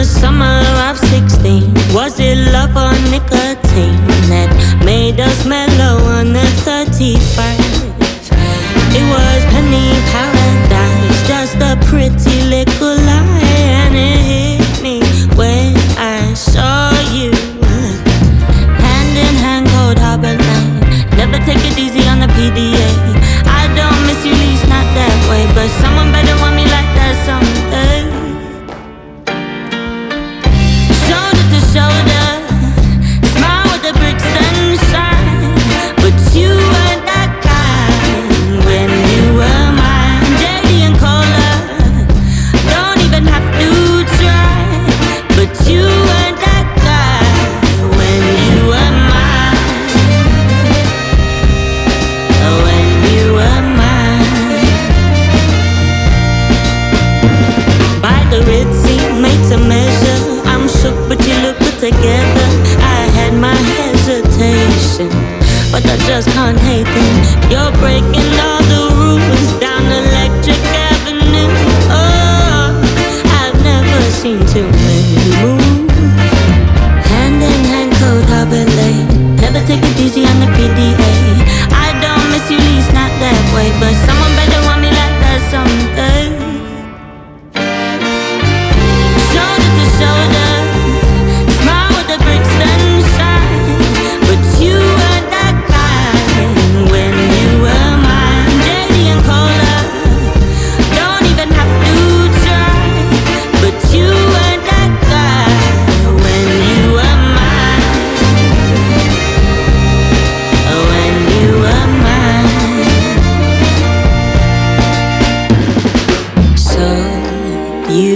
the summer of 16. Was it love or nicotine that made us mellow on the 31st? It was penny paradise, just a pretty little lie, and it hit me when I saw you. Hand in hand, cold harbor line. Never take it easy on the PDA. I don't miss you, least not that way, but someone better want me like that someday. Shoulder to shoulder, smile with the bricks then shine. But you were that kind when you were mine. JD and Cola, don't even have to try. But you were that guy when you were mine. When you were mine. By the Ritzy, made to measure. I'm shook, but you look good together. I had my hesitation, but I just can't hate them. You're breaking all the rules down Electric Avenue. Oh, I've never seen too many move. Hand in hand, cold harbor lane. Never take it easy on the PDA. I don't miss you, least not that way, but someone better want me like that someday. Shoulder to shoulder, smile with the bricks then shine. But you were that kind when you were mine. JD and Cola, don't even have to try. But you were that guy when you were mine. When you were mine. So you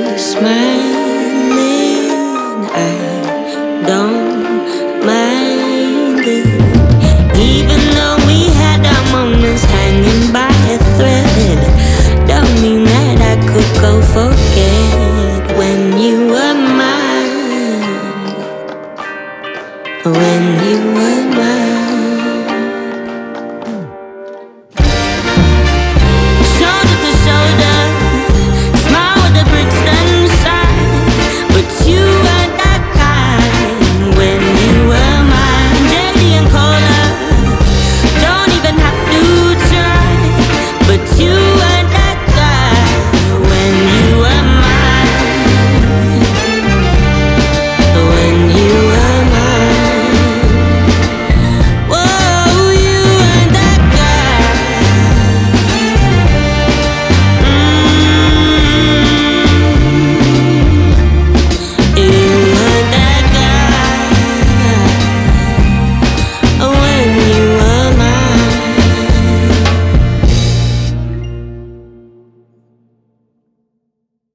smiling, I don't mind it. Even though we had our moments hanging by a thread, don't mean that I could go forget when you were mine. When you were